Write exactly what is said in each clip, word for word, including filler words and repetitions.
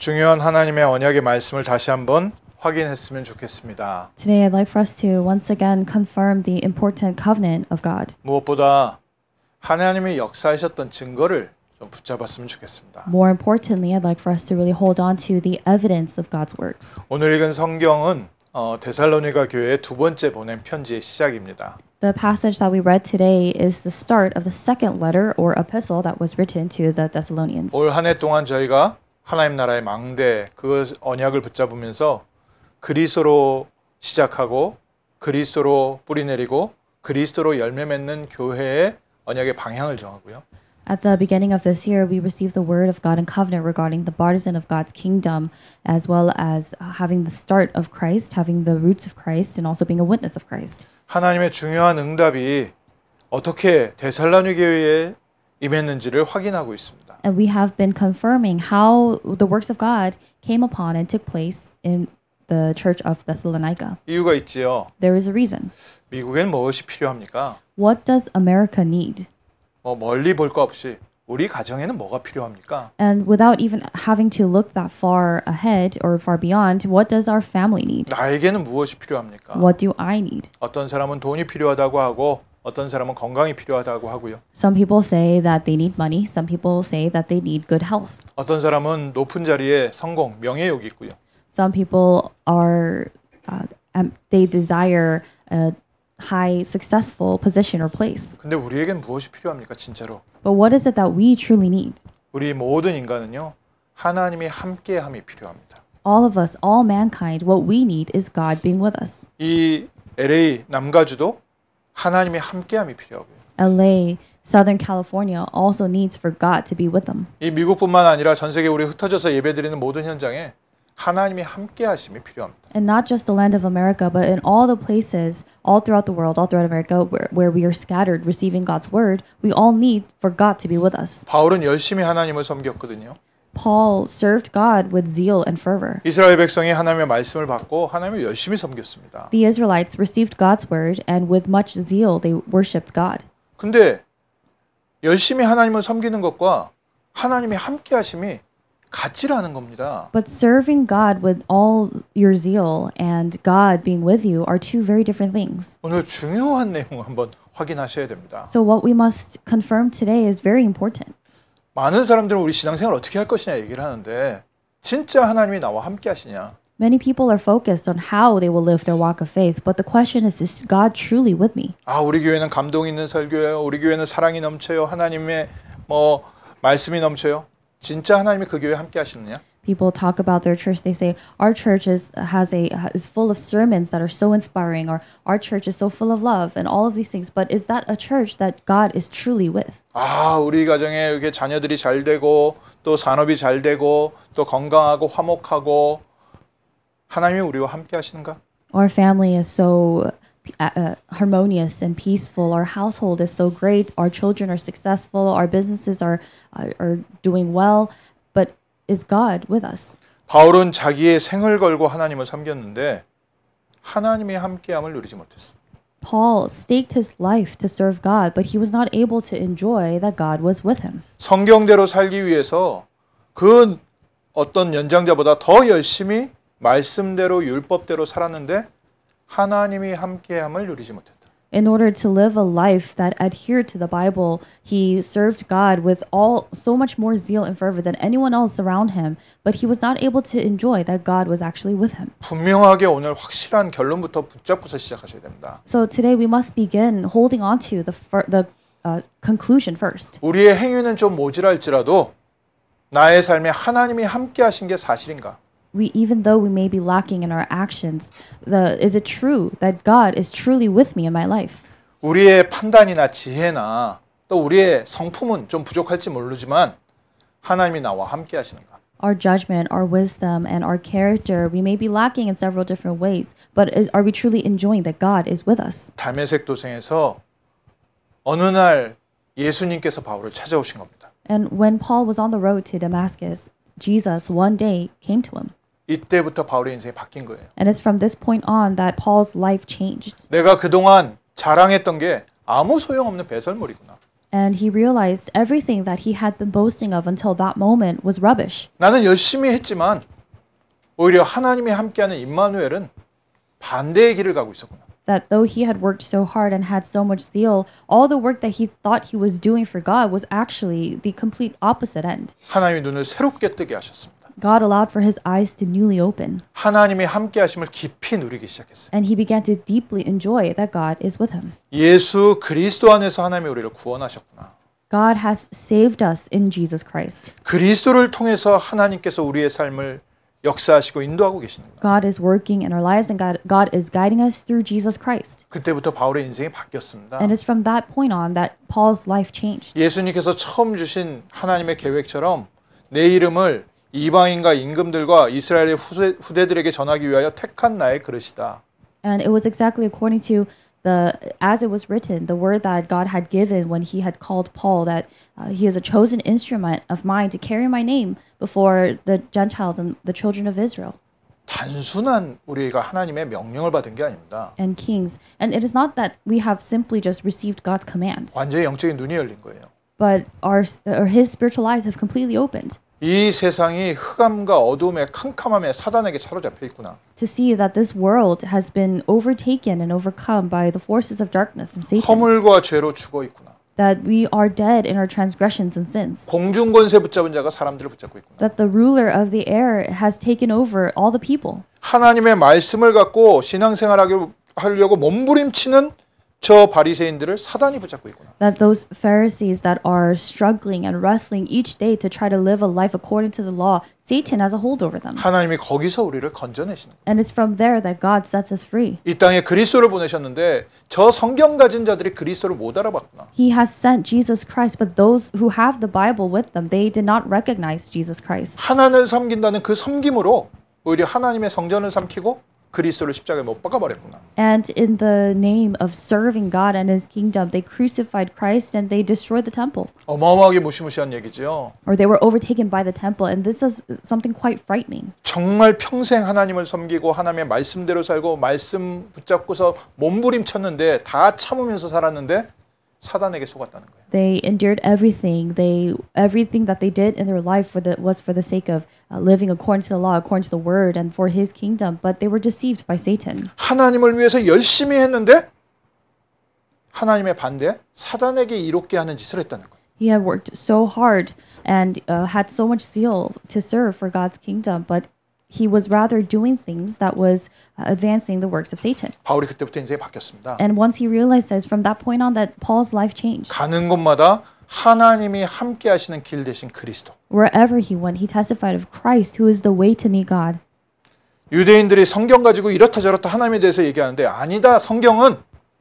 중요한 하나님의 언약의 말씀을 다시 한번 확인했으면 좋겠습니다. Today I'd like for us to once again confirm the important covenant of God. 무엇보다 하나님이 역사하셨던 증거를 좀 붙잡았으면 좋겠습니다. More importantly, I'd like for us to really hold on to the evidence of God's works. 오늘 읽은 성경은 어, 데살로니가 교회의 두 번째 보낸 편지의 시작입니다. The passage that we read today is the start of the second letter or epistle that was written to the Thessalonians. 올 한 해 동안 저희가 하나님 나라의 망대 그 언약을 붙잡으면서 그리스도로 시작하고 그리스도로 뿌리내리고 그리스도로 열매 맺는 교회의 언약의 방향을 정하고요. At the beginning of this year, we received the word of God and covenant regarding the partisan of God's kingdom, as well as having the start of Christ, having the roots of Christ, and also being a witness of Christ. 하나님의 중요한 응답이 어떻게 데살로니 교회에 임했는지를 확인하고 있습니다. And we have been confirming how the works of God came upon and took place in the church of Thessalonica. 이유가 있지요. There is a reason. 미국엔 무엇이 필요합니까? What does America need? 뭐 멀리 볼 거 없이 우리 가정에는 뭐가 필요합니까? And without even having to look that far ahead or far beyond, what does our family need? 나에게는 무엇이 필요합니까? What do I need? 어떤 사람은 돈이 필요하다고 하고 어떤 사람은 건강이 필요하다고 하고요. Some people say that they need money. Some people say that they need good health. 어떤 사람은 높은 자리에 성공, 명예욕이 있고요. Some people are, uh, um, they desire a high successful position or place. 근데 우리에겐 무엇이 필요합니까, 진짜로? But what is it that we truly need? 우리 모든 인간은요, 하나님이 함께함이 필요합니다. All of us, all mankind, what we need is God being with us. 이 엘에이 남가주도 하나님이 함께함이 필요하고요. L A, Southern California also needs for God to be with them. 이 미국뿐만 아니라 전 세계 우리 흩어져서 예배드리는 모든 현장에 하나님이 함께하심이 필요합니다. And not just the land of America, but in all the places, all throughout the world, all throughout America, where, where we are scattered receiving God's word, we all need for God to be with us. 바울은 열심히 하나님을 섬겼거든요. Paul served God with zeal and fervor. 이스라엘 백성이 하나님의 말씀을 받고 하나님을 열심히 섬겼습니다. The Israelites received God's word, and with much zeal they worshipped God. 근데 열심히 하나님을 섬기는 것과 하나님의 함께하심이 같지라는 겁니다. But serving God with all your zeal and God being with you are two very different things. 오늘 중요한 내용을 한번 확인하셔야 됩니다. So what we must confirm today is very important. 많은 사람들은 우리 신앙생활 어떻게 할 것이냐 얘기를 하는데 진짜 하나님이 나와 함께 하시냐? Many people are focused on how they will live their walk of faith, but the question is, is God truly with me? 아, 우리 교회는 감동 있는 설교예요. 우리 교회는 사랑이 넘쳐요. 하나님의 뭐 말씀이 넘쳐요. 진짜 하나님이 그 교회에 함께 하시느냐? People talk about their church. They say our church is has a is full of sermons that are so inspiring, or our church is so full of love, and all of these things. But is that a church that God is truly with? 아, 우리 가정에 이렇게 자녀들이 잘 되고 또 산업이 잘 되고 또 건강하고 화목하고 하나님이 우리와 함께 하시는가? Our family is so uh, harmonious and peaceful. Our household is so great. Our children are successful. Our businesses are uh, are doing well. But is God with us? 바울은 자기의 생을 걸고 하나님을 섬겼는데 하나님의 함께함을 누리지 못했어. Paul staked his life to serve God, but he was not able to enjoy that God was with him. 성경대로 살기 위해서 그 어떤 연장자보다 더 열심히 말씀대로 율법대로 살았는데 하나님이 함께함을 누리지 못했다. In order to live a life that adhered to the Bible, he served God with all so much more zeal and fervor than anyone else around him, but he was not able to enjoy that God was actually with him. 분명하게 오늘 확실한 결론부터 붙잡고서 시작하셔야 됩니다. So today we must begin holding on to the fir- the uh, conclusion first. 우리의 행위는 좀 모질할지라도 나의 삶에 하나님이 함께하신 게 사실인가? We, even though we may be lacking in our actions, the is it true that God is truly with me in my life? 우리의 판단이나 지혜나 또 우리의 성품은 좀 부족할지 모르지만 하나님이 나와 함께 하시는가? Our judgment, our wisdom, and our character, we may be lacking in several different ways, but is, are we truly enjoying that God is with us? 달메색 도성에서 어느 날 예수님께서 바울을 찾아오신 겁니다. And when Paul was on the road to Damascus, Jesus one day came to him. 이때부터 바울의 인생이 바뀐 거예요. And it's from this point on that Paul's life changed. 내가 그동안 자랑했던 게 아무 소용없는 배설물이구나. And he realized everything that he had been boasting of until that moment was rubbish. 나는 열심히 했지만 오히려 하나님이 함께하는 임마누엘은 반대의 길을 가고 있었구나. That though he had worked so hard and had so much zeal, all the work that he thought he was doing for God was actually the complete opposite end. 하나님이 눈을 새롭게 뜨게 하셨습니다. God allowed for his eyes to newly open, 하나님이 함께하심을 깊이 누리기 시작했어요. and he began to deeply enjoy that God is with him. 예수 그리스도 안에서 하나님이 우리를 구원하셨구나. God has saved us in Jesus Christ. 그리스도를 통해서 하나님께서 우리의 삶을 역사하시고 인도하고 계시는구나. God is working in our lives, and God, God is guiding us through Jesus Christ. 그때부터 바울의 인생이 바뀌었습니다. And it's from that point on that Paul's life changed. 예수님께서 처음 주신 하나님의 계획처럼 내 이름을 이방인과 임금들과 이스라엘의 후대, 후대들에게 전하기 위하여 택한 나의 그릇이다. And it was exactly according to the, as it was written, the word that God had given when he had called Paul, that uh, he is a chosen instrument of mine to carry my name before the Gentiles and the children of Israel. 단순한 우리가 하나님의 명령을 받은 게 아닙니다. And kings. And it is not that we have simply just received God's command, 완전히 영적인 눈이 열린 거예요. but our, or his spiritual eyes have completely opened 이 세상이 흑암과 어둠의 캄캄함에 사단에게 사로잡혀 있구나. to see that this world has been overtaken and overcome by the forces of darkness and Satan. 허물과 죄로 죽어 있구나. That we are dead in our transgressions and sins. 공중 권세 붙잡은 자가 사람들을 붙잡고 있구나. That the ruler of the air has taken over all the people. 하나님의 말씀을 갖고 신앙생활하려고 하려고 몸부림치는 저 바리새인들을 사단이 붙잡고 있구나. That those Pharisees that are struggling and wrestling each day to try to live a life according to the law, Satan has a hold over them. 하나님이 거기서 우리를 건져내시는 거예요. And it's from there that God sets us free. 이 땅에 그리스도를 보내셨는데 저 성경 가진 자들이 그리스도를 못 알아봤구나. He has sent Jesus Christ, but those who have the Bible with them, they did not recognize Jesus Christ. 하나님을 섬긴다는 그 섬김으로 오히려 하나님의 성전을 삼키고 그리스도를 십자가에 못 박아버렸구나. And in the name of serving God and his kingdom, they crucified Christ and they destroyed the temple. 어마어마하게 무시무시한 얘기죠. Or they were overtaken by the temple. And this is something quite frightening. 정말 평생 하나님을 섬기고 하나님의 말씀대로 살고 말씀 붙잡고서 몸부림쳤는데 다 참으면서 살았는데 사단에게 속았다는 거예요. They endured everything. They everything that they did in their life for the, was for the sake of uh, living according to the law, according to the word, and for his kingdom. But they were deceived by Satan. 하나님을 위해서 열심히 했는데 하나님의 반대 사단에게 이롭게 하는 짓을 했다는 거예요. He had worked so hard and uh, had so much zeal to serve for God's kingdom, but he was rather doing things that was uh, advancing the works of Satan. 바울이 그때부터 인생이 바뀌었습니다. And once he realized this, from that point on, that Paul's life changed. 가는 곳마다 하나님이 함께 하시는 길 대신 그리스도. Wherever he went, he testified of Christ, who is the way to meet God. 유대인들이 성경 가지고 이렇다 저렇다 하나님에 대해서 얘기하는데 아니다. 성경은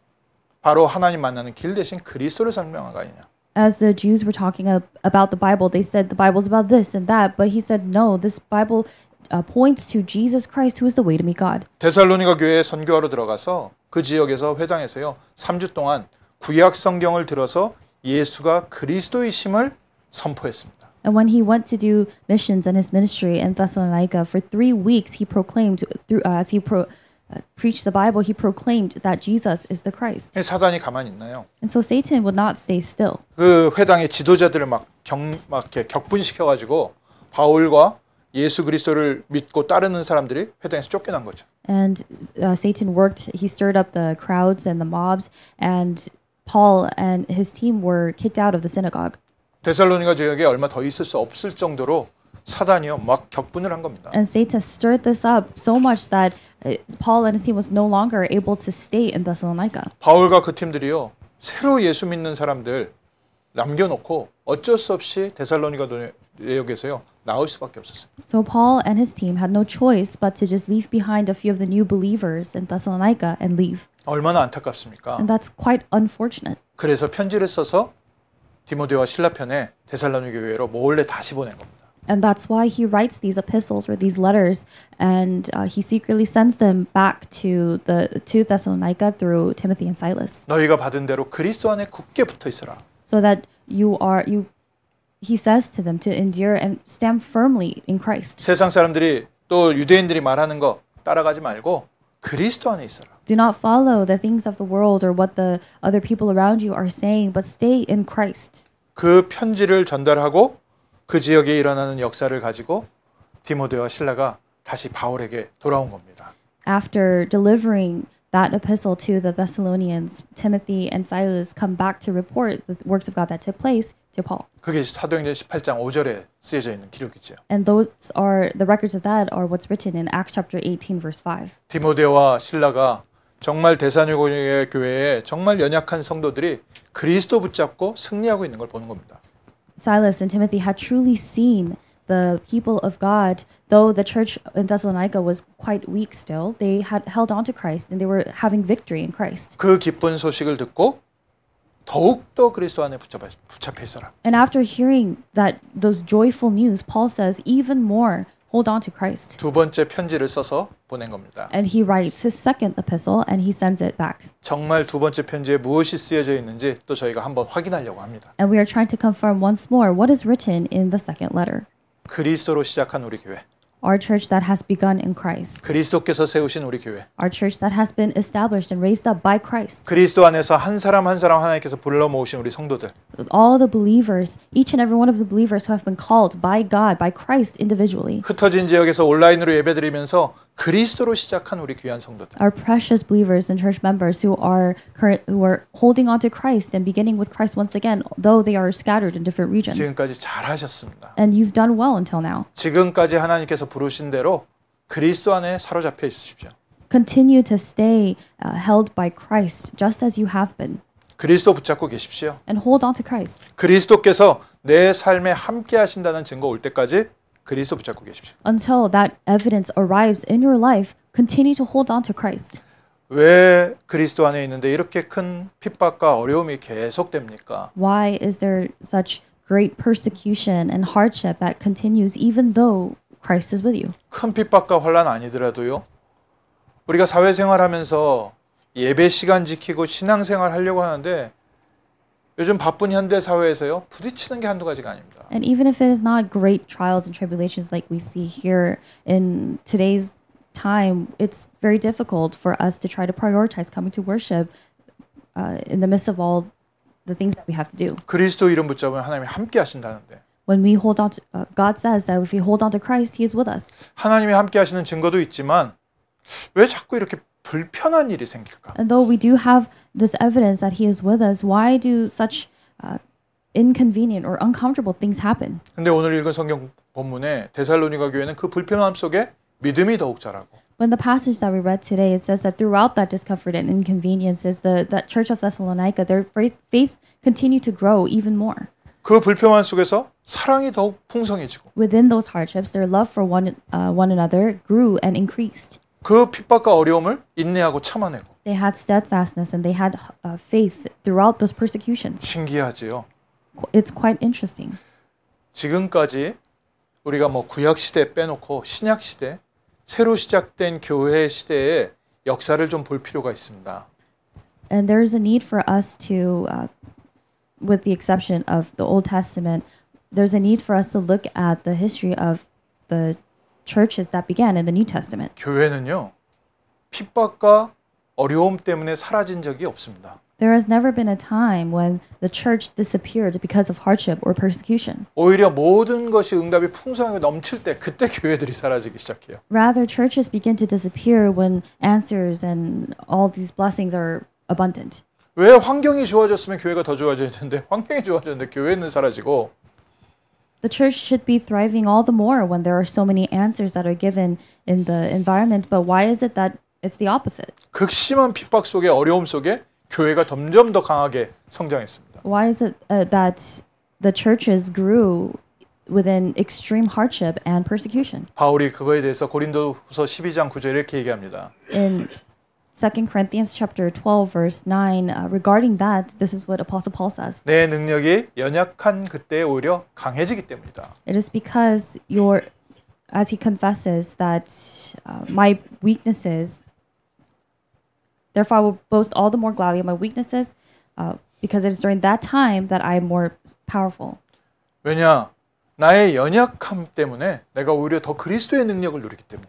바로 하나님 만나는 길 대신 그리스도를 설명한 거 아니냐. As the Jews were talking ab- about the Bible, they said the Bible's about this and that, but he said, no, this Bible uh, points to Jesus Christ, who is the way to meet God. 데살로니가 교회에 선교하러 들어가서 그 지역에서 회당에서요 삼 주 동안 구약 성경을 들어서 예수가 그리스도이심을 선포했습니다. And when he went to do missions in his ministry in Thessalonica, for three weeks he proclaimed, through, uh, as he pro, uh, preached the Bible, he proclaimed that Jesus is the Christ. 사단이 가만히 있나요? And so Satan would not stay still. 그 회당의 지도자들을 막 경 막 이렇게 격분시켜 가지고 바울과 예수 그리스도를 믿고 따르는 사람들이 회당에서 쫓겨난 거죠. And uh, Satan worked, he stirred up the crowds and the mobs, and Paul and his team were kicked out of the synagogue. 데살로니가 지역에 얼마 더 있을 수 없을 정도로 사단이요 막 격분을 한 겁니다. And Satan stirred this up so much that uh, Paul and his team was no longer able to stay in Thessalonica. 바울과 그 팀들이요 새로 예수 믿는 사람들 남겨놓고 어쩔 수 없이 데살로니가 지역에서요 나올 수밖에 없었어요. So Paul and his team had no choice but to just leave behind a few of the new believers in Thessalonica and leave. 얼마나 안타깝습니까? And that's quite unfortunate. 그래서 편지를 써서 디모데와 실라편에 데살로니가 교회로 몰래 다시 보낸 겁니다. And that's why he writes these epistles or these letters, and uh, he secretly sends them back to the to Thessalonica through Timothy and Silas, 너희가 받은 대로 그리스도 안에 굳게 붙어 있으라. so that you are you. He says to them to endure and stand firmly in Christ. 세상 사람들이 또 유대인들이 말하는 거 따라가지 말고 그리스도 안에 있어라. Do not follow the things of the world or what the other people around you are saying, but stay in Christ. 그 편지를 전달하고 그 지역에 일어나는 역사를 가지고 디모데와 실라가 다시 바울에게 돌아온 겁니다. After delivering that epistle to the Thessalonians, Timothy and Silas come back to report the works of God that took place to Paul. 그게 사도행전 십팔 장 오 절에 쓰여져 있는 기록이죠. And those are the records of that are what's written in Acts chapter eighteen verse five. 디모데와 실라가 정말 데살로니가 교회에 정말 연약한 성도들이 그리스도 붙잡고 승리하고 있는 걸 보는 겁니다. Silas and Timothy had truly seen the people of God, though the church in Thessalonica was quite weak still, they had held on to Christ and they were having victory in Christ. 그 기쁜 소식을 듣고 더욱더 그리스도 안에 붙잡아, 붙잡혀 있어라. And after hearing that those joyful news, Paul says, even more, hold on to Christ. 두 번째 편지를 써서 보낸 겁니다. And he writes his second epistle and he sends it back. 정말 두 번째 편지에 무엇이 쓰여져 있는지 또 저희가 한번 확인하려고 합니다. And we are trying to confirm once more what is written in the second letter. 그리스도로 시작한 우리 교회. Our church that has begun in Christ. 그리스도께서 세우신 우리 교회. Our church that has been established and raised up by Christ. 그리스도 안에서 한 사람 한 사람 하나님께서 불러 모으신 우리 성도들. All the believers, each and every one of the believers who have been called by God, by Christ individually. 흩어진 지역에서 온라인으로 예배드리면서 그리스도로 시작한 우리 귀한 성도들. Our precious believers and church members who are current, who are holding on to Christ and beginning with Christ once again, though they are scattered in different regions. 지금까지 잘하셨습니다. And you've done well until now. 지금까지 하나님께서 부르신 대로 그리스도 안에 사로잡혀 있으십시오. Continue to stay uh, held by Christ, just as you have been, 그리스도 붙잡고 계십시오. and hold on to Christ. 그리스도께서 내 삶에 함께 하신다는 증거 올 때까지 그리스도 붙잡고 계십시오. Until that evidence arrives in your life, continue to hold on to Christ. 왜 그리스도 안에 있는데 이렇게 큰 핍박과 어려움이 계속됩니까? Why is there such great persecution and hardship that continues even though Christ is with you? 큰 핍박과 환난 아니더라도요. 우리가 사회생활하면서 예배 시간 지키고 신앙생활 하려고 하는데 요즘 바쁜 현대 사회에서요. 부딪히는 게 한두 가지가 아닙니다. And even if it is not great trials and tribulations like we see here in today's time, it's very difficult for us to try to prioritize coming to worship uh, in the midst of all the things that we have to do. 그리스도 이름 붙잡으면 하나님이 함께 하신다는데 When we hold on to, uh, God says that if we hold on to Christ, He is with us. 하나님이 함께 하시는 증거도 있지만 왜 자꾸 이렇게 불편한 일이 생길까? And though we do have this evidence that He is with us, why do such uh, inconvenient or uncomfortable things happen? 근데 오늘 읽은 성경 본문에 데살로니가 교회는 그 불편함 속에 믿음이 더욱 자라고 When the passage that we read today, it says that throughout that discomfort and inconveniences, the that Church of Thessalonica, their faith, faith continued to grow even more. 그 불평한 속에서 사랑이 더욱 풍성해지고 Within those hardships, their love for one uh, one another grew and increased. 그 핍박과 어려움을 인내하고 참아내고 They had steadfastness and they had uh, faith throughout those persecutions. 신기하지요. Qu- It's quite interesting. 지금까지 우리가 뭐 구약 시대 빼놓고 신약 시대 새로 시작된 교회 시대의 역사를 좀 볼 필요가 있습니다. And there's a need for us to, uh, with the exception of the Old Testament, there's a need for us to look at the history of the churches that began in the New Testament. 교회는요. 핍박과 어려움 때문에 사라진 적이 없습니다. There has never been a time when the church disappeared because of hardship or persecution. 오히려 모든 것이 응답이 풍성하게 넘칠 때 그때 교회들이 사라지기 시작해요. Rather, churches begin to disappear when answers and all these blessings are abundant. 왜 환경이 좋아졌으면 교회가 더 좋아져야 되는데 환경이 좋아졌는데 교회는 사라지고 The church should be thriving all the more when there are so many answers that are given in the environment, but why is it that it's the opposite? 극심한 핍박 속에 어려움 속에 교회가 점점 더 강하게 성장했습니다. Why is it uh, that the churches grew within extreme hardship and persecution? 바울이 그거에 대해서 고린도후서 십이 장 구 절에 이렇게 얘기합니다. In Second Corinthians chapter twelve verse nine, uh, regarding that, this is what Apostle Paul says. 내 능력이 연약한 그때에 오히려 강해지기 때문이다. It is because your, as he confesses that uh, my weaknesses, therefore I will boast all the more gladly of my weaknesses, uh, because it is during that time that I am more powerful. 왜냐? 나의 연약함 때문에 내가 오히려 더 그리스도의 능력을 누리기 때문에.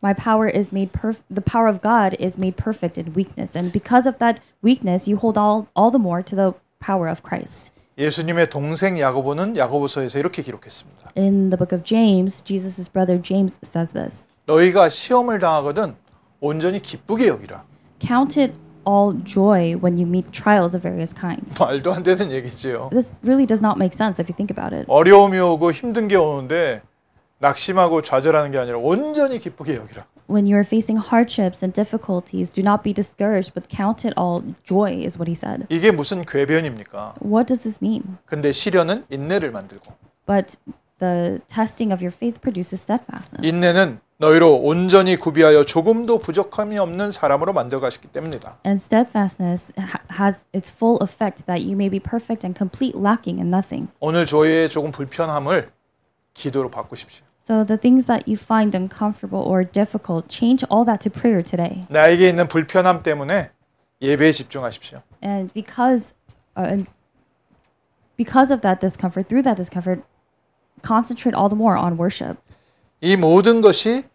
My power is made perf- the power of God is made perfect in weakness, and because of that weakness, you hold all all the more to the power of Christ. 예수님의 동생 야고보는 야고보서에서 이렇게 기록했습니다. In the book of James, Jesus' brother James says this: 너희가 시험을 당하거든 온전히 기쁘게 여기라. Count it all joy when you meet trials of various kinds. 말도 안 되는 얘기지요. This really does not make sense if you think about it. 어려움이 오고 힘든 게 오는데 낙심하고 좌절하는 게 아니라 온전히 기쁘게 여기라. When you are facing hardships and difficulties, do not be discouraged, but count it all joy, is what he said. 이게 무슨 궤변입니까? What does this mean? 근데 시련은 인내를 만들고 But the testing of your faith produces steadfastness. 인내는 너희로 온전히 구비하여 조금도 부족함이 없는 사람으로 만들어 가시기 때문이다. And steadfastness ha- has its full effect that you may be perfect and complete, lacking in nothing. 오늘 저희의 조금 불편함을 기도로 바꾸십시오. So the things that you find uncomfortable or difficult, change all that to prayer today. 나에게 있는 불편함 때문에 예배에 집중하십시오. And because, uh, and because of that discomfort, through that discomfort, concentrate all the more on worship. 이 모든 것이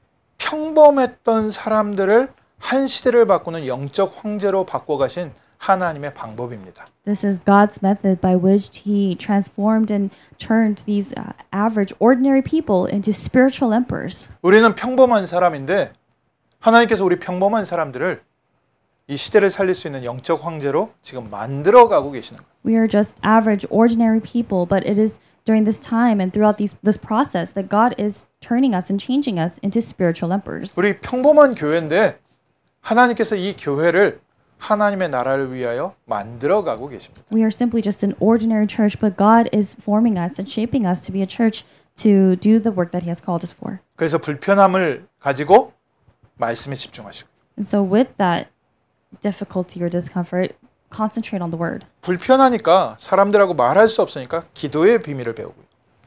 평범했던 사람들을 한 시대를 바꾸는 영적 황제로 바꿔가신 하나님의 방법입니다. This is God's method by which He transformed and turned these uh, average, ordinary people into spiritual emperors. 우리는 평범한 사람인데 하나님께서 우리 평범한 사람들을 이 시대를 살릴 수 있는 영적 황제로 지금 만들어가고 계시는 거예요. We are just average, ordinary people, but it is during this time and throughout these, this process that God is turning us and changing us into spiritual emperors. 우리 평범한 교회인데 하나님께서 이 교회를 하나님의 나라를 위하여 만들어가고 계십니다. We are simply just an ordinary church, but God is forming us and shaping us to be a church to do the work that He has called us for. 그래서 불편함을 가지고 말씀에 집중하시고 And so with that difficulty or discomfort, concentrate on the word. 불편하니까 사람들하고 말할 수 없으니까 기도의 비밀을 배우고요.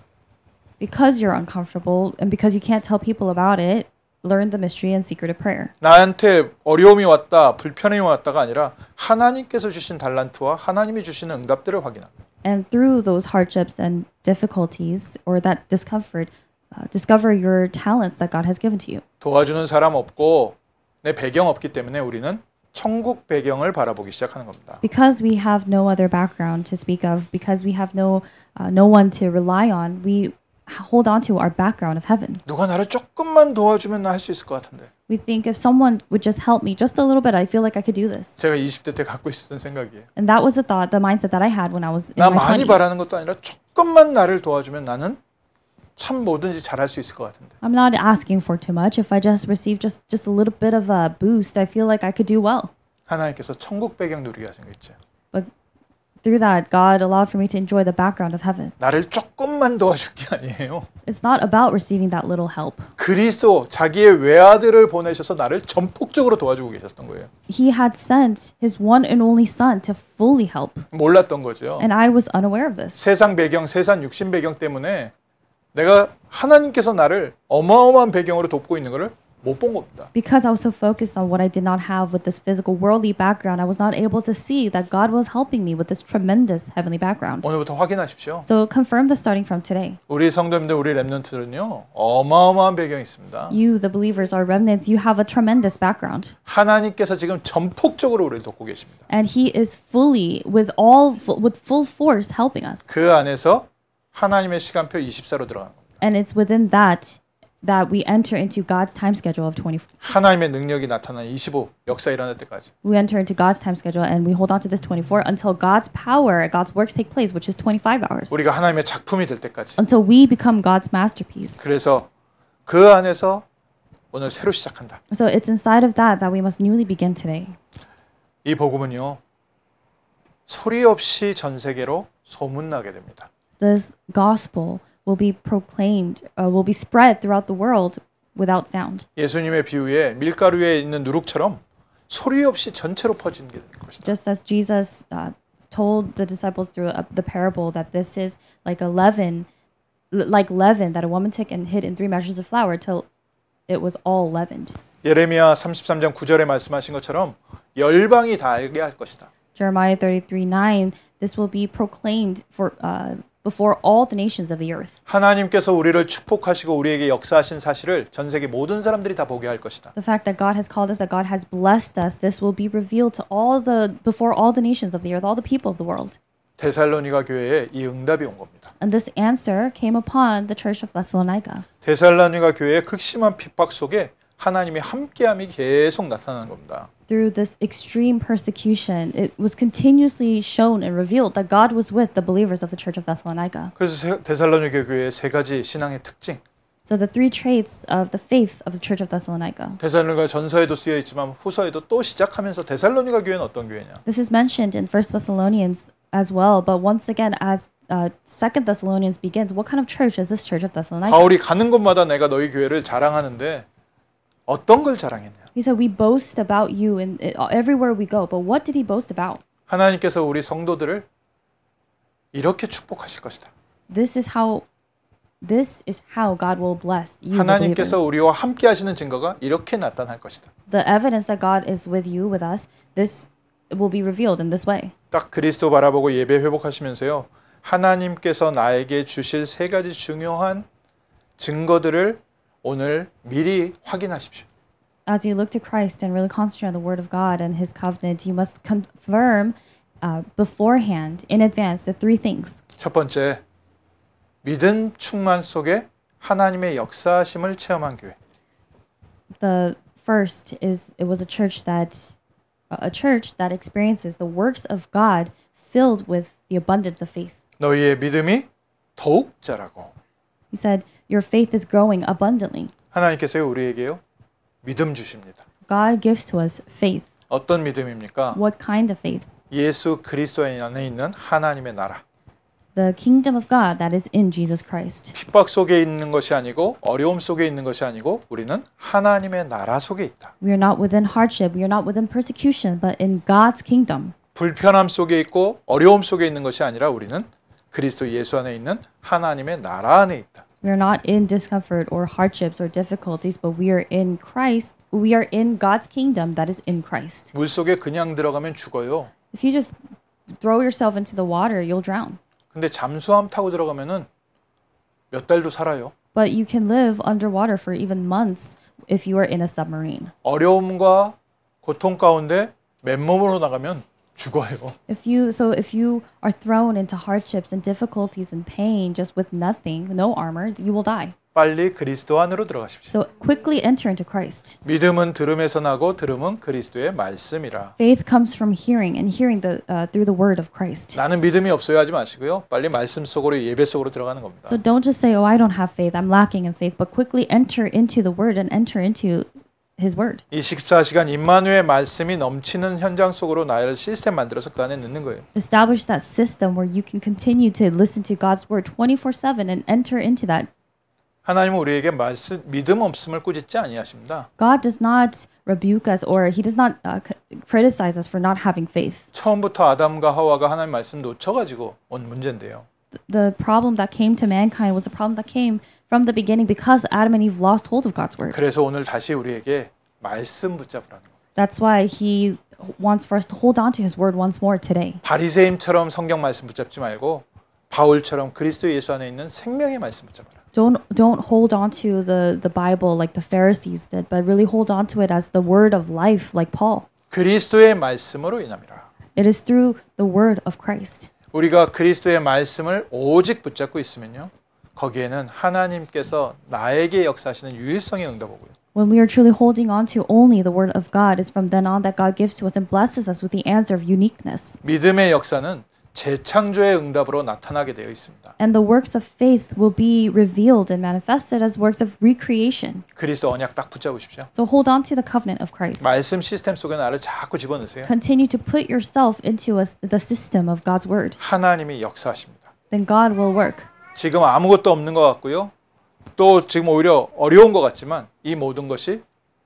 Because you're uncomfortable and because you can't tell people about it, learn the mystery and secret of prayer. 나한테 어려움이 왔다, 불편함이 왔다가 아니라 하나님께서 주신 달란트와 하나님이 주시는 응답들을 확인합니다. And through those hardships and difficulties or that discomfort, uh, discover your talents that God has given to you. 도와주는 사람 없고 내 배경 없기 때문에 우리는 천국 배경을 바라보기 시작하는 겁니다. Because we have no other background to speak of, because we have no uh, no one to rely on, we hold on to our background of heaven. 누가 나를 조금만 도와주면 나 할 수 있을 것 같은데. We think if someone would just help me just a little bit, I feel like I could do this. 제가 이십 대 때 갖고 있었던 생각이에요. And that was the thought, the mindset that I had when I was in 나 my 많이 twenties. 바라는 것도 아니라 조금만 나를 도와주면 나는 참 뭐든지 잘할 수 있을 것 같은데. I'm not asking for too much. If I just receive just just a little bit of a boost, I feel like I could do well. 하나님께서 천국 배경 누리게 하신 거 있죠. But through that, God allowed for me to enjoy the background of heaven. 나를 조금만 도와줄 게 아니에요. It's not about receiving that little help. 그리스도 자기의 외아들을 보내셔서 나를 전폭적으로 도와주고 계셨던 거예요. He had sent His one and only Son to fully help. 몰랐던 거죠. And I was unaware of this. 세상 배경, 세상 육신 배경 때문에 내가 하나님께서 나를 어마어마한 배경으로 돕고 있는 것을 못 본 겁니다. Because I was so focused on what I did not have with this physical worldly background, I was not able to see that God was helping me with this tremendous heavenly background. 오늘부터 확인하십시오. So confirm this starting from today. 우리 성도님들, 우리 렘넌트는요, 어마어마한 배경이 있습니다. You, the believers, are remnants. You have a tremendous background. 하나님께서 지금 전폭적으로 우리를 돕고 계십니다. And He is fully, with all, with full force, helping us. 그 안에서 하나님의 시간표 이십사로 들어가는 겁니다. And it's within that that we enter into God's time schedule of twenty-four. 하나님의 능력이 나타나는 이십오, 역사 일어날 때까지. We enter into God's time schedule and we hold on to this twenty-four until God's power, God's works take place, which is twenty-five hours. 우리가 하나님의 작품이 될 때까지. Until we become God's masterpiece. 그래서 그 안에서 오늘 새로 시작한다. So it's inside of that that we must newly begin today. 이 복음은요, 소리 없이 전 세계로 소문나게 됩니다. This gospel will be proclaimed, uh, will be spread throughout the world without sound. 예수님의 비유에 밀가루에 있는 누룩처럼 소리 없이 전체로 퍼지는 게 될 것이다. Just as Jesus uh, told the disciples through uh, the parable that this is like a leaven, l- like leaven that a woman took and hid in three measures of flour till it was all leavened. 예레미야 삼십삼 장 구 절에 말씀하신 것처럼 열방이 다 알게 할 것이다. Jeremiah thirty-three nine, this will be proclaimed for uh, before all the nations of the earth. 하나님께서 우리를 축복하시고 우리에게 역사하신 사실을 전 세계 모든 사람들이 다 보게 할 것이다. The fact that God has called us, that God has blessed us, this will be revealed to all the before all the nations of the earth, all the people of the world. 데살로니가 교회에 이 응답이 온 겁니다. And this answer came upon the church of Thessalonica. 데살로니가 교회의 극심한 핍박 속에 하나님의 함께함이 계속 나타나는 겁니다. Through this extreme persecution, it was continuously shown and revealed that God was with the believers of the church of Thessalonica. 그래서 데살로니가 교회의 세 가지 신앙의 특징. So the three traits of the faith of the church of Thessalonica. 데살로니가 전서에도 쓰여 있지만 후서에도 또 시작하면서 데살로니가 교회는 어떤 교회냐? This is mentioned in First Thessalonians as well, but once again, as uh, Second Thessalonians begins, what kind of church is this church of Thessalonica? 바울이 가는 곳마다 내가 너희 교회를 자랑하는데 어떤 걸 자랑했냐? He said, "We boast about you in everywhere we go." But what did he boast about? 하나님께서 우리 성도들을 이렇게 축복하실 것이다. This is how, this is how God will bless you, the 하나님께서 believers. 우리와 함께 하시는 증거가 이렇게 나타날 것이다. The evidence that God is with you, with us, this will be revealed in this way. 딱 그리스도 바라보고 예배 회복하시면서요. 하나님께서 나에게 주실 세 가지 중요한 증거들을 오늘 미리 확인하십시오. As you look to Christ and really concentrate on the Word of God and His covenant, you must confirm uh, beforehand, in advance, the three things. 첫 번째, 믿음 충만 속에 하나님의 역사하심을 체험한 교회. The first is it was a church that a church that experiences the works of God filled with the abundance of faith. 너희의 믿음이 더욱 자라고. He said, "Your faith is growing abundantly." 하나님께서 우리에게요 믿음 주십니다. God gives to us faith. 어떤 믿음입니까? What kind of faith? 예수 그리스도 안에 있는 하나님의 나라. The kingdom of God that is in Jesus Christ. 핍박 속에 있는 것이 아니고 어려움 속에 있는 것이 아니고 우리는 하나님의 나라 속에 있다. We are not within hardship. We are not within persecution, but in God's kingdom. 불편함 속에 있고 어려움 속에 있는 것이 아니라 우리는 그리스도 예수 안에 있는 하나님의 나라 안에 있다. We are not in discomfort or hardships or difficulties, but we are in Christ. We are in God's kingdom that is in Christ. 물 속에 그냥 들어가면 죽어요. If you just throw yourself into the water, you'll drown. 근데 잠수함 타고 들어가면은 몇 달도 살아요. But you can live underwater for even months if you are in a submarine. 어려움과 고통 가운데 맨몸으로 나가면 죽어요. If you so if you are thrown into hardships and difficulties and pain just with nothing, no armor, you will die. 빨리 그리스도 안으로 들어가십시오. So quickly enter into Christ. 믿음은 들음에서 나고 들음은 그리스도의 말씀이라. Faith comes from hearing and hearing the uh, through the word of Christ. 나는 믿음이 없어요 하지 마시고요. 빨리 말씀 속으로 예배 속으로 들어가는 겁니다. So don't just say, "Oh, I don't have faith. I'm lacking in faith," but quickly enter into the word and enter into His word. 이 이십사 시간 임마누엘 말씀이 넘치는 현장 속으로 나를 시스템 만들어서 그 안에 넣는 거예요. Establish that system where you can continue to listen to God's word twenty-four seven and enter into that. 하나님은 우리에게 말씀 믿음 없음을 꾸짖지 아니하십니다. God does not rebuke us or He does not uh, c- criticize us for not having faith. 처음부터 아담과 하와가 하나님 말씀 놓쳐가지고 온 문제인데요. The problem that came to mankind was a problem that came from the beginning because Adam and Eve lost hold of God's word. 그래서 오늘 다시 우리에게 말씀 붙잡으라는 거예요. That's why He wants for us to hold on to His word once more today. 바리새인처럼 성경 말씀 붙잡지 말고 바울처럼 그리스도 예수 안에 있는 생명의 말씀 붙잡아라. Don't don't hold on to the, the Bible like the Pharisees did, but really hold on to it as the word of life, like Paul. 그리스도의 말씀으로 인함이라. It is through the word of Christ. 우리가 그리스도의 말씀을 오직 붙잡고 있으면요. 거기에는 하나님께서 나에게 역사하시는 유일성의 응답 오고요. When we are truly holding on to only the word of God, it's from then on that God gives to us and blesses us with the answer of uniqueness. 믿음의 역사는 재창조의 응답으로 나타나게 되어 있습니다. And the works of faith will be revealed and manifested as works of recreation. 그리스도 언약 딱 붙잡으십시오. So hold on to the covenant of Christ. 말씀 시스템 속에 나를 자꾸 집어넣으세요. Continue to put yourself into a, the system of God's word. 하나님이 역사하십니다. Then God will work. 지금 아무것도 없는 것 같고요. 또 지금 오히려 어려운 것 같지만 이 모든 것이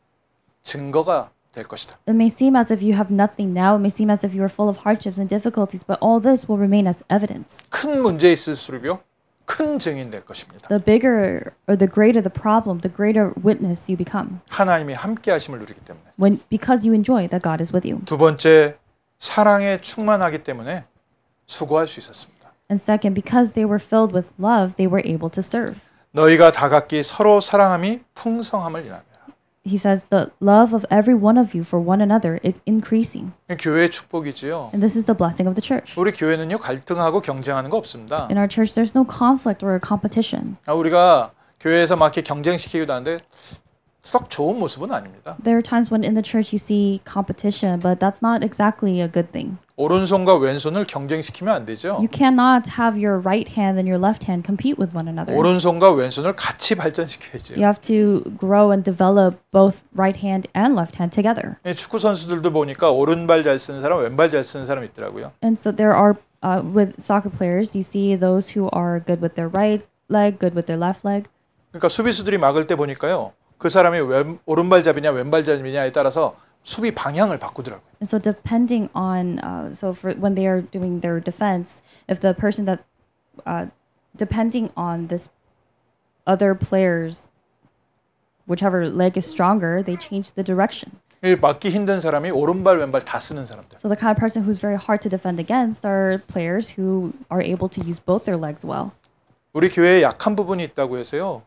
증거가 될 것이다. It may seem as if you have nothing now. It may seem as if you are full of hardships and difficulties, but all this will remain as evidence. 큰 문제 있을수록요. 큰 증인 될 것입니다. The bigger or the greater the problem, the greater witness you become. 하나님이 함께 하심을 누리기 때문에. When because you enjoy that God is with you. 두 번째, 사랑에 충만하기 때문에 수고할 수 있었습니다. And second, because they were filled with love, they were able to serve. 너희가 다 각기 서로 사랑함이 풍성함을 인하며. He says the love of every one of you for one another is increasing. 교회의 축복이지요. And this is the blessing of the church. 우리 교회는요 갈등하고 경쟁하는 거 없습니다. In our church, there's no conflict or competition. 아, 우리가 교회에서 막 이렇게 경쟁시키기도 하는데 썩 좋은 모습은 아닙니다. There are times when in the church you see competition, but that's not exactly a good thing. 오른손과 왼손을 경쟁시키면 안 되죠. You cannot have your right hand and your left hand compete with one another. 오른손과 왼손을 같이 발전시켜야죠. You have to grow and develop both right hand and left hand together. 축구 선수들도 보니까 오른발 잘 쓰는 사람, 왼발 잘 쓰는 사람 있더라고요. And so there are uh, with soccer players, you see those who are good with their right leg, good with their left leg. 그러니까 수비수들이 막을 때 보니까요. 그 사람이 왼, 오른발잡이냐 왼발잡이냐에 따라서 수비 방향을 바꾸더라고요. And so depending on uh, so for when they are doing their defense, if the person that uh, depending on this other players, whichever leg is stronger, they change the direction. 막기 힘든 사람이 오른발 왼발 다 쓰는 사람들. So the kind of person who's very hard to defend against are players who are able to use both their legs well. 우리 교회에 약한 부분이 있다고 해서요.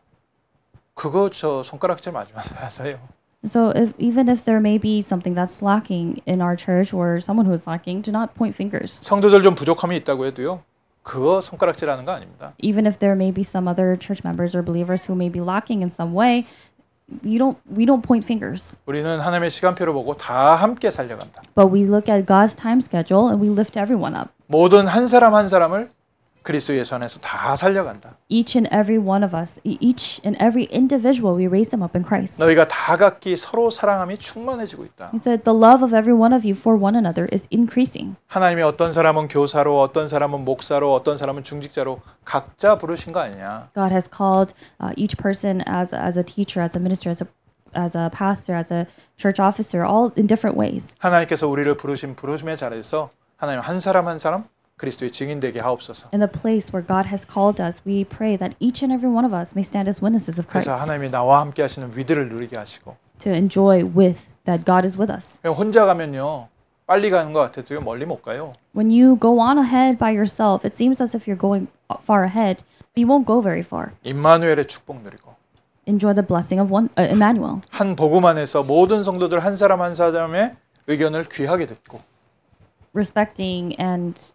그거 저 손가락질 맞지 마세요. So if even if there may be something that's lacking in our church or someone who is lacking, do not point fingers. 성도들 좀 부족함이 있다고 해도요. 그거 손가락질하는 거 아닙니다. Even if there may be some other church members or believers who may be lacking in some way, you don't we don't point fingers. 우리는 하나님의 시간표를 보고 다 함께 살려간다. But we look at God's time schedule and we lift everyone up. 모든 한 사람 한 사람을 그리스도 예수 안에서 다 살려간다. Each and every one of us, each and every individual, we raise them up in Christ. 너희가 다 각기 서로 사랑함이 충만해지고 있다. He said the love of every one of you for one another is increasing. 하나님이 어떤 사람은 교사로, 어떤 사람은 목사로, 어떤 사람은 중직자로 각자 부르신 거 아니냐. God has called uh, each person as as a teacher, as a minister, as a as a pastor, as a church officer, all in different ways. 하나님께서 우리를 부르신 부르심의 자리에서 하나님 한 사람 한 사람 그리스도의 증인되게 하옵소서. In the place where God has called us, we pray that each and every one of us may stand as witnesses of Christ. 그래서 하나님이 나와 함께 하시는 위대를 누리게 하시고. To enjoy with that God is with us. 혼자 가면요. 빨리 가는 것 같아도 멀리 못 가요. When you go on ahead by yourself, it seems as if you're going far ahead, but you won't go very far. 임마누엘의 축복 누리고. Enjoy the blessing of one uh, Emmanuel. 한 복음 안에서 모든 성도들 한 사람 한 사람의 의견을 귀하게 듣고. Respecting and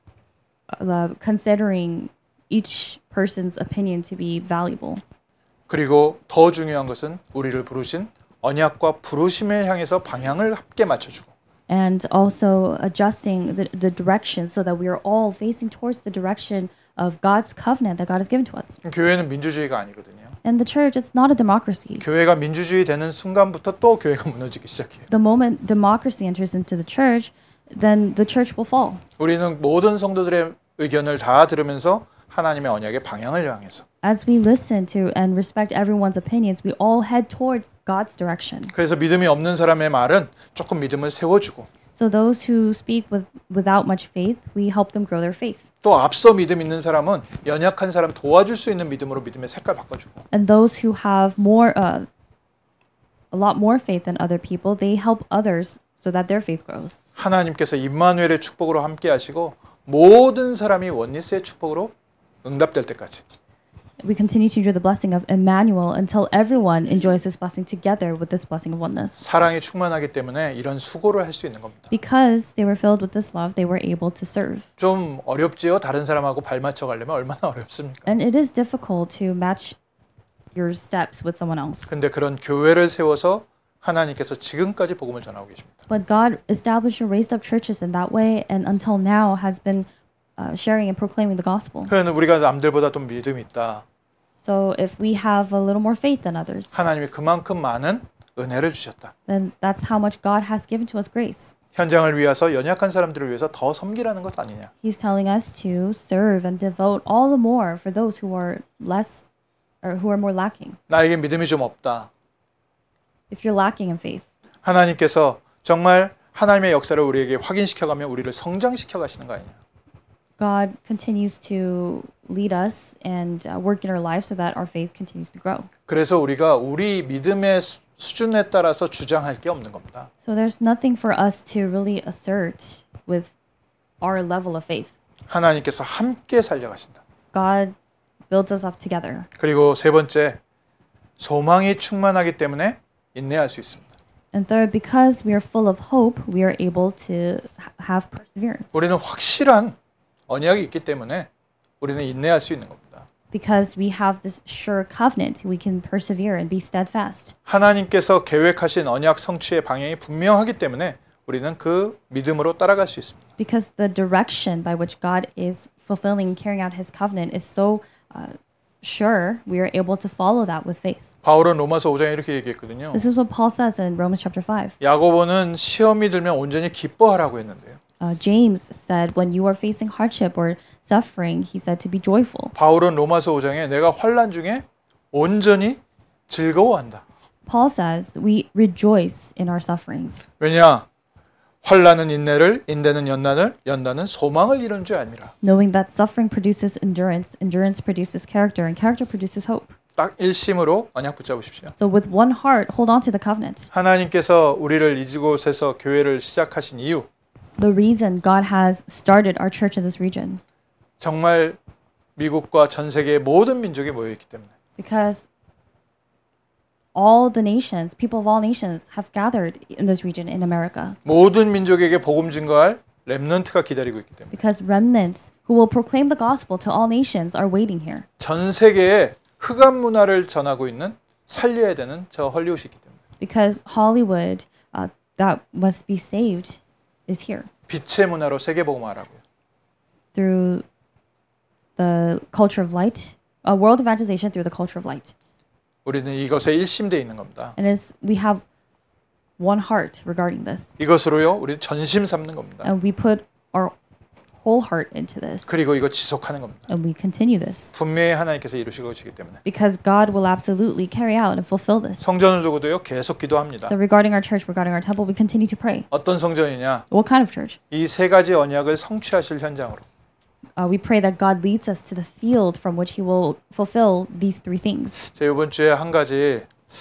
uh, considering each person's opinion to be valuable. 그리고 더 중요한 것은 우리를 부르신 언약과 부르심을 향해서 방향을 함께 맞춰주고. And also adjusting the, the direction so that we are all facing towards the direction of God's covenant that God has given to us. 교회는 민주주의가 아니거든요. And the church, it's not a democracy. 교회가 민주주의 되는 순간부터 또 교회가 무너지기 시작해요. The moment democracy enters into the church, then the church will fall. 우리는 모든 성도들의 의견을 다 들으면서 하나님의 언약의 방향을 향해서. As we listen to and respect everyone's opinions, we all head towards God's direction. 그래서 믿음이 없는 사람의 말은 조금 믿음을 세워주고. So those who speak with without much faith, we help them grow their faith. 또 앞서 믿음 있는 사람은 연약한 사람 도와줄 수 있는 믿음으로 믿음의 색깔 바꿔주고. And those who have more, uh, a lot more faith than other people, they help others so that their faith grows. 하나님께서 임마누엘의 축복으로 함께 하시고 모든 사람이 원리스의 축복으로 응답될 때까지. We continue to enjoy the blessing of Emmanuel until everyone enjoys this blessing together with this blessing of oneness. 사랑이 충만하기 때문에 이런 수고를 할 수 있는 겁니다. Because they were filled with this love, they were able to serve. 좀 어렵지요. 다른 사람하고 발 맞춰 가려면 얼마나 어렵습니까? And it is difficult to match your steps with someone else. 근데 그런 교회를 세워서 하나님께서 지금까지 복음을 전하고 계십니다. But God established and raised up churches in that way, and until now has been uh, sharing and proclaiming the gospel. 그러면 우리가 남들보다 좀 믿음이 있다. So if we have a little more faith than others, 하나님이 그만큼 많은 은혜를 주셨다. then that's how much God has given to us grace. 현장을 위해서 연약한 사람들을 위해서 더 섬기라는 것 아니냐. He's telling us to serve and devote all the more for those who are less or who are more lacking. 나에게 믿음이 좀 없다. If you're lacking in faith, 하나님께서 정말 하나님의 역사를 우리에게 확인시켜가며 우리를 성장시켜 가시는 거 아니냐. God continues to lead us and uh, work in our lives so that our faith continues to grow. 그래서 우리가 우리 믿음의 수, 수준에 따라서 주장할 게 없는 겁니다. So there's nothing for us to really assert with our level of faith. 하나님께서 함께 살려가신다. God builds us up together. 그리고 세 번째, 소망이 충만하기 때문에 인내할 수 있습니다. And third, because we are full of hope, we are able to ha- have perseverance. 우리는 확실한 언약이 있기 때문에 우리는 인내할 수 있는 겁니다. Because we have this sure covenant, we can persevere and be steadfast. 하나님께서 계획하신 언약 성취의 방향이 분명하기 때문에 우리는 그 믿음으로 따라갈 수 있습니다. Because the direction by which God is fulfilling and carrying out his covenant is so uh, sure, we are able to follow that with faith. 바울은 로마서 오 장에 이렇게 얘기했거든요. This is what Paul says in Romans chapter five. 야고보는 시험이 들면 온전히 기뻐하라고 했는데요. Uh, James said, when you are facing hardship or suffering, he said to be joyful. 바울은 로마서 오 장에 내가 환난 중에 온전히 즐거워한다. Paul says, we rejoice in our sufferings. 왜냐? 환난은 인내를, 인내는 연단을, 연단은 소망을 이루는 줄 아니라. Knowing that suffering produces endurance, endurance produces character, and character produces hope. 딱 일심으로 언약 붙잡으십시오. So with one heart, hold on to the covenant. 하나님께서 우리를 이곳에서 교회를 시작하신 이유, The reason God has started our church in this region. 정말 미국과 전 세계의 모든 민족이 모여 있기 때문에. Because all the nations, people of all nations have gathered in this region in America. 모든 민족에게 복음 증거할 렘넌트가 기다리고 있기 때문에. Because remnants who will proclaim the gospel to all nations are waiting here. 전 세계에 흑암 문화를 전하고 있는 살려야 되는 저 헐리우드이 있기 때문에. Because Hollywood, uh, that must be saved, is here. 빛의 문화로 세계 복음화하라고요. Through the culture of light, a world evangelization through the culture of light. 우리는 이것에 일심되어 있는 겁니다. And is we have one heart regarding this. 이것으로요, 우리 전심 삼는 겁니다. And we put our whole heart into this. 그리고 이거 지속하는 겁니다. And we continue this. 분명히 하나님께서 이루시고 계시기 때문에. Because God will absolutely carry out and fulfill this. 성전을 두고도요, 계속 기도합니다. So regarding our church, regarding our temple, we continue to pray. 어떤 성전이냐? What kind of church? 이 세 가지 언약을 성취하실 현장으로. Uh, we pray that God leads us to the field from which He will fulfill these three things. 제가 이번 주에 한 가지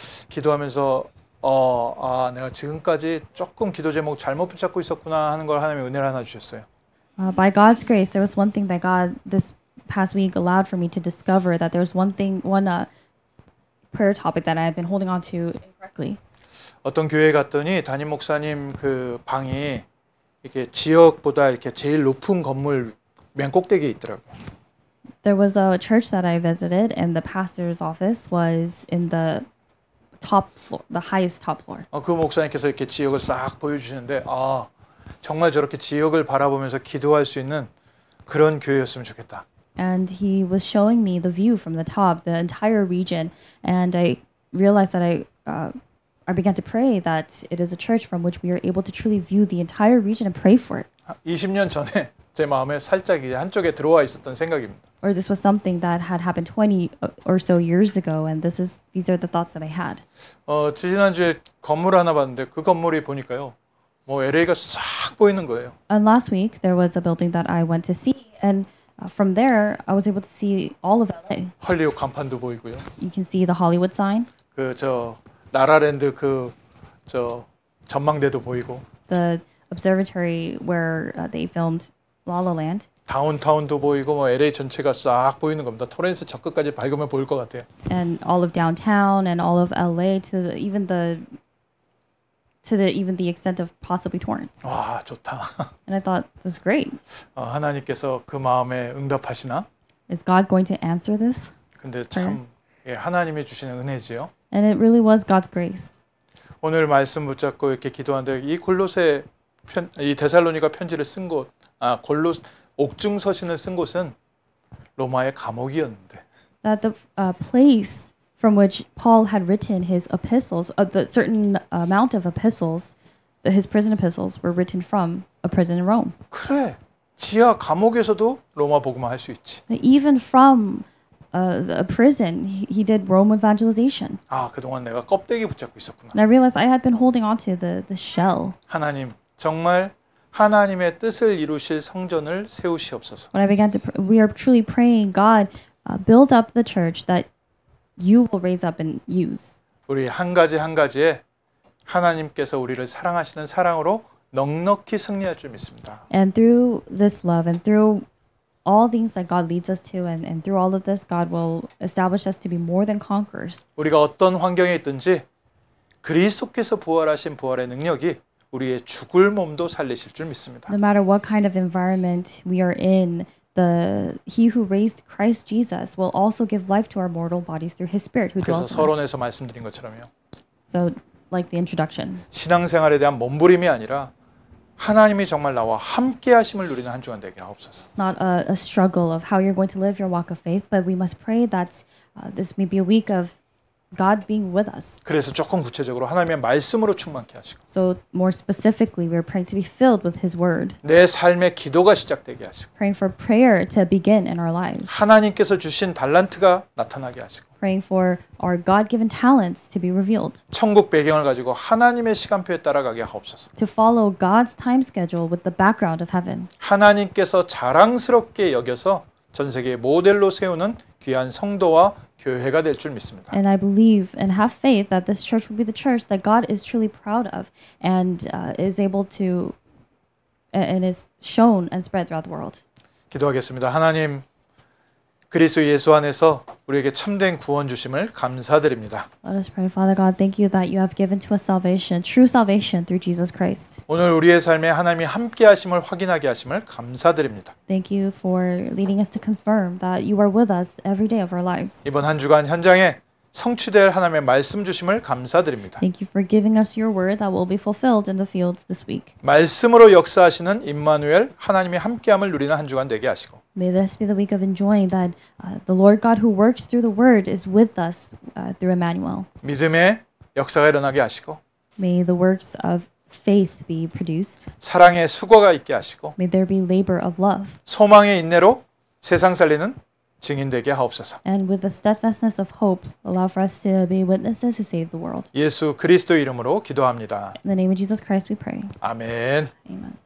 기도하면서 어, 아, 내가 지금까지 조금 기도 제목 잘못 붙잡고 있었구나 하는 걸 하나님이 은혜를 하나 주셨어요. Uh, by God's grace, there was one thing that God this past week allowed for me to discover that there was one thing, one uh, prayer topic that I had been holding on to incorrectly. 어떤 교회에 갔더니 담임 목사님 그 방이 이렇게 지역보다 이렇게 제일 높은 건물 맨 꼭대기에 있더라고요. There was a church that I visited, and the pastor's office was in the top floor, the highest top floor. 어, 그 목사님께서 이렇게 지역을 싹 보여주시는데 아 정말 저렇게 지역을 바라보면서 기도할 수 있는 그런 교회였으면 좋겠다. And he was showing me the view from the top, the entire region, and I realized that I uh, I began to pray that it is a church from which we are able to truly view the entire region and pray for it. 이십 년 전에 제 마음에 살짝 이제 한쪽에 들어와 있었던 생각입니다. Or this was something that had happened twenty or so years ago, and this is these are the thoughts that I had. 어, 지난주에 건물 하나 봤는데 그 건물이 보니까요. 뭐 엘에이가 싹 보이는 거예요. And last week there was a building that I went to see, and uh, from there I was able to see all of L A. 헐리우드 간판도 보이고요. You can see the Hollywood sign, 그 저 라라랜드 그 저 전망대도 보이고 the observatory where uh, they filmed La La Land. 다운타운도 보이고 뭐 엘에이 전체가 싹 보이는 겁니다. 토렌스 저 끝까지 밝으면 보일 것 같아요. And all of downtown and all of L A to the, even the to the even the extent of possibly Torrance. 와 좋다. And I thought this is great. 어, 하나님께서 그 마음에 응답하시나? Is God going to answer this? 근데 참 예, 하나님이 주시는 은혜지요. And it really was God's grace. 오늘 말씀 붙잡고 이렇게 기도하는데 이 골로새 편, 이 데살로니가 편지를 쓴 곳, 아 골로 옥중 서신을 쓴 곳은 로마의 감옥이었는데. That the uh, place from which Paul had written his epistles, uh, the certain amount of epistles, the, his prison epistles were written from a prison in Rome. 그래, 지하 감옥에서도 로마 복음화 할 수 있지. Even from uh, a prison, he, he did Rome evangelization. 아 그동안 내가 껍데기 붙잡고 있었구나. And I realized I had been holding on to the, the shell. 하나님 정말 하나님의 뜻을 이루실 성전을 세우시옵소서. When I began to, pr- we are truly praying, God, uh, build up the church that you will raise up and use. 우리 한 가지 한 가지에 하나님께서 우리를 사랑하시는 사랑으로 넉넉히 승리할 줄 믿습니다. And through this love and through all things that God leads us to, and, and through all of this, God will establish us to be more than conquerors. 우리가 어떤 환경에 있든지 그리스도께서 부활하신 부활의 능력이 우리의 죽을 몸도 살리실 줄 믿습니다. No matter what kind of environment we are in, the He who raised Christ Jesus will also give life to our mortal bodies through His Spirit who 그래서 dwells in us. 서론에서 말씀드린 것처럼요. So, like the introduction, 신앙생활에 대한 몸부림이 아니라 하나님이 정말 나와 함께 하심을 누리는 한 주간 되게 하옵소서. it's not a, a struggle of how you're going to live your walk of faith, but we must pray that uh, this may be a week of God being with us. 그래서 조금 구체적으로 하나님의 말씀으로 충만케 하시고 So more specifically, we're praying to be filled with His Word, 내 삶의 기도가 시작되게 하시고 praying for prayer to begin in our lives, 하나님께서 주신 달란트가 나타나게 하시고 praying for our God-given talents to be revealed, 천국 배경을 가지고 하나님의 시간표에 따라가게 하옵소서. to follow God's time schedule with the background of heaven. 하나님께서 자랑스럽게 여겨서 전 세계의 모델로 세우는 귀한 성도와 교회가 될 줄 믿습니다. And I believe and have faith that this church will be the church that God is truly proud of and uh, is able to and is shown and spread throughout the world. 기도하겠습니다. 하나님 그리스도 예수 안에서 우리에게 참된 구원 주심을 감사드립니다. Let us pray. Father God, thank you that you have given to us salvation, true salvation through Jesus Christ. 오늘 우리의 삶에 하나님이 함께 하심을 확인하게 하심을 감사드립니다. Thank you for leading us to confirm that you are with us every day of our lives. 이번 한 주간 현장에 성취될 하나님의 말씀 주심을 감사드립니다. Thank you for giving us your word that will be fulfilled in the fields this week. 말씀으로 역사하시는 임마누엘 하나님이 함께함을 누리는 한 주간 되게 하시고 May this be the week of enjoying that uh, the Lord God who works through the word is with us uh, through Emmanuel. 믿음의 역사가 일어나게 하시고 May the works of faith be produced. 사랑의 수고가 있게 하시고 May there be labor of love. 소망의 인내로 세상 살리는 증인 되게 하옵소서. And with the steadfastness of hope, allow for us to be witnesses who save the world. 예수 그리스도 이름으로 기도합니다. In the name of Jesus Christ we pray. 아멘. Amen.